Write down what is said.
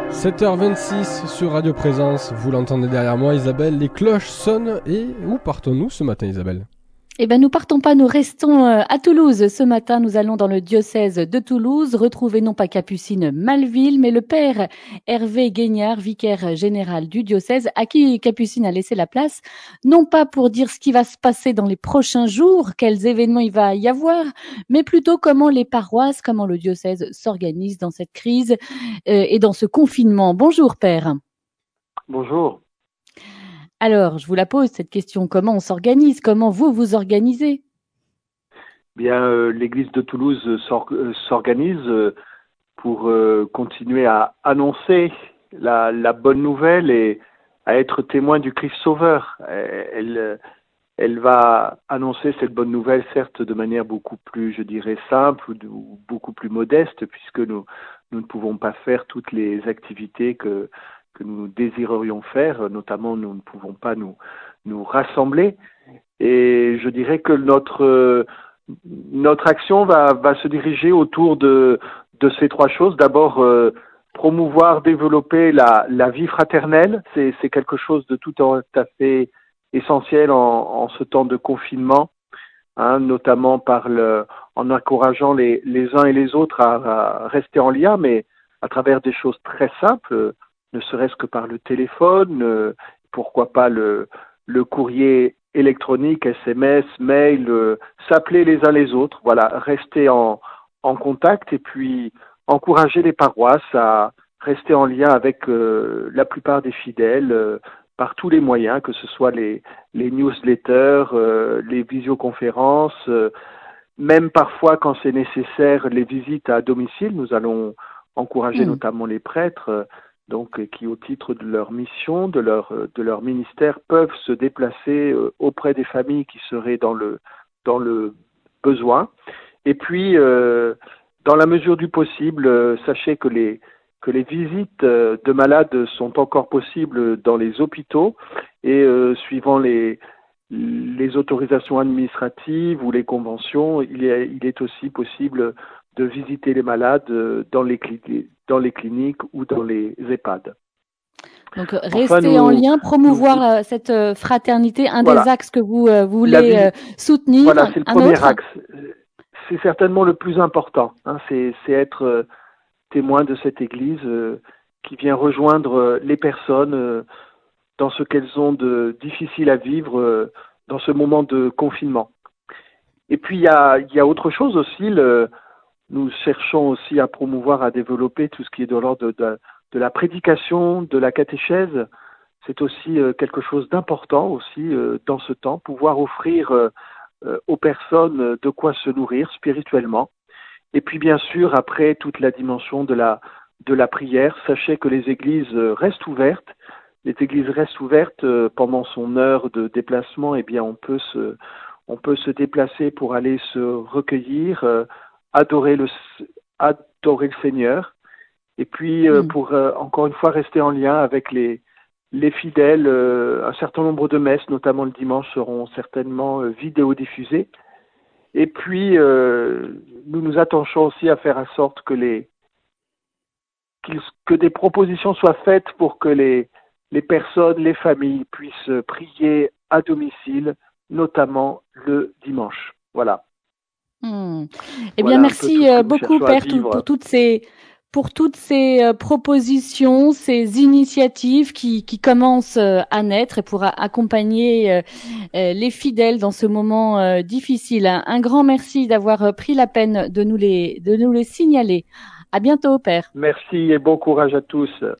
7h26 sur Radio Présence, vous l'entendez derrière moi Isabelle, les cloches sonnent et où partons-nous ce matin Isabelle ? Eh ben, nous partons pas, nous restons à Toulouse. Ce matin, nous allons dans le diocèse de Toulouse retrouver non pas Capucine Malville, mais le père Hervé Guignard, vicaire général du diocèse, à qui Capucine a laissé la place, non pas pour dire ce qui va se passer dans les prochains jours, quels événements il va y avoir, mais plutôt comment les paroisses, comment le diocèse s'organise dans cette crise et dans ce confinement. Bonjour, père. Bonjour. Alors, je vous la pose, cette question. Comment on s'organise ? Comment vous vous organisez ? Bien, l'Église de Toulouse s'organise pour continuer à annoncer la bonne nouvelle et à être témoin du Christ Sauveur. Elle va annoncer cette bonne nouvelle, certes, de manière beaucoup plus, je dirais, simple ou beaucoup plus modeste, puisque nous ne pouvons pas faire toutes les activités que nous désirerions faire, notamment nous ne pouvons pas nous rassembler. Et je dirais que notre action va se diriger autour de ces trois choses. D'abord, promouvoir, développer la vie fraternelle. C'est quelque chose de tout à fait essentiel en ce temps de confinement, hein, notamment en encourageant les uns et les autres à rester en lien, mais à travers des choses très simples, ne serait-ce que par le téléphone, pourquoi pas le courrier électronique, SMS, mail, s'appeler les uns les autres, voilà, rester en contact et puis encourager les paroisses à rester en lien avec la plupart des fidèles par tous les moyens, que ce soit les newsletters, les visioconférences, même parfois quand c'est nécessaire, les visites à domicile. Nous allons encourager notamment les prêtres, donc qui au titre de leur mission, de leur ministère, peuvent se déplacer auprès des familles qui seraient dans le besoin. Et puis, dans la mesure du possible, sachez que les visites de malades sont encore possibles dans les hôpitaux et suivant les autorisations administratives ou les conventions, il est aussi possible de visiter les malades dans les cliniques ou dans les EHPAD. Donc, rester en lien, promouvoir cette fraternité, des axes que vous voulez soutenir. Voilà, c'est le premier axe. C'est certainement le plus important. Hein, c'est être témoin de cette Église qui vient rejoindre les personnes dans ce qu'elles ont de difficile à vivre dans ce moment de confinement. Et puis, il y a autre chose aussi. Nous cherchons aussi à promouvoir, à développer tout ce qui est de l'ordre de la prédication, de la catéchèse. C'est aussi quelque chose d'important aussi dans ce temps, pouvoir offrir aux personnes de quoi se nourrir spirituellement. Et puis bien sûr, après, toute la dimension de la prière. Sachez que les églises restent ouvertes. Les églises restent ouvertes pendant son heure de déplacement. Eh bien, on peut se déplacer pour aller se recueillir, adorer le Seigneur, et puis pour encore une fois rester en lien avec les fidèles. Un certain nombre de messes, notamment le dimanche, seront certainement vidéodiffusées. Et puis nous nous attachons aussi à faire en sorte que des propositions soient faites pour que les personnes, les familles puissent prier à domicile, notamment le dimanche. Voilà. Eh bien, merci beaucoup, Père, pour toutes ces propositions, ces initiatives qui commencent à naître et pour accompagner les fidèles dans ce moment difficile. Un grand merci d'avoir pris la peine de nous les signaler. À bientôt, Père. Merci et bon courage à tous.